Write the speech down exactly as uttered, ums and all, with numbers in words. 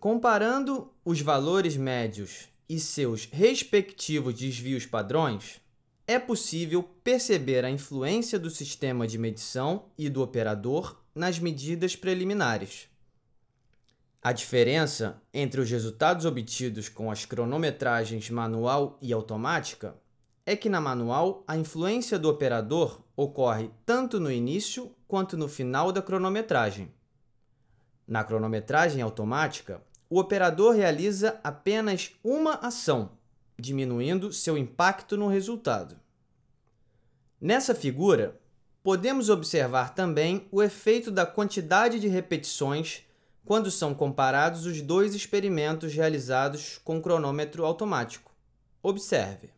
Comparando os valores médios e seus respectivos desvios padrões, é possível perceber a influência do sistema de medição e do operador nas medidas preliminares. A diferença entre os resultados obtidos com as cronometragens manual e automática é que na manual a influência do operador ocorre tanto no início quanto no final da cronometragem. Na cronometragem automática, o operador realiza apenas uma ação, diminuindo seu impacto no resultado. Nessa figura, podemos observar também o efeito da quantidade de repetições quando são comparados os dois experimentos realizados com cronômetro automático. Observe.